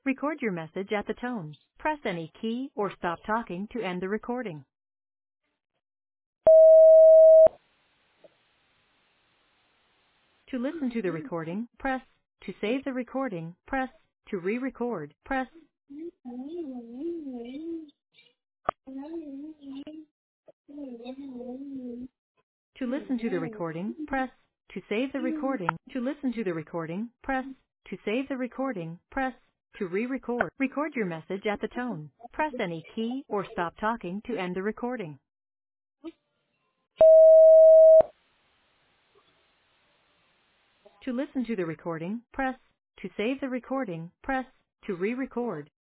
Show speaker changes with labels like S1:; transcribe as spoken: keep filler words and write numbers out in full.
S1: Record your message at the tone. Press any key or stop talking to end the recording. To listen to the recording, press. To save the recording, press. To re-record, press. To listen to the recording, press. To save the recording, to listen to the recording, press. To save the recording, press. To re-record, record your message at the tone. Press any key or stop talking to end the recording. To listen to the recording, press. To save the recording, press. To re-record,